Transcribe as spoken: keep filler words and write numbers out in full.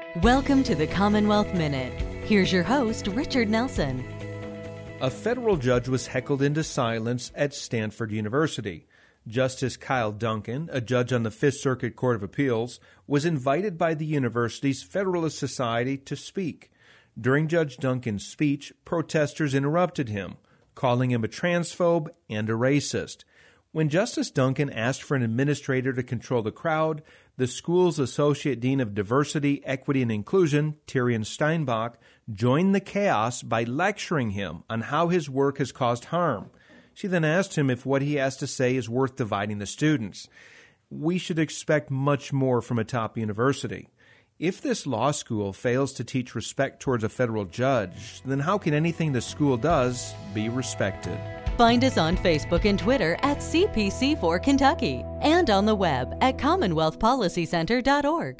Welcome to the Commonwealth Minute. Here's your host, Richard Nelson. A federal judge was heckled into silence at Stanford University. Justice Kyle Duncan, a judge on the Fifth Circuit Court of Appeals, was invited by the university's Federalist Society to speak. During Judge Duncan's speech, protesters interrupted him, calling him a transphobe and a racist. When Justice Duncan asked for an administrator to control the crowd, the school's Associate Dean of Diversity, Equity, and Inclusion, Tyrion Steinbach, joined the chaos by lecturing him on how his work has caused harm. She then asked him if what he has to say is worth dividing the students. We should expect much more from a top university. If this law school fails to teach respect towards a federal judge, then how can anything the school does be respected? Find us on Facebook and Twitter at C P C four Kentucky and on the web at commonwealth policy center dot org.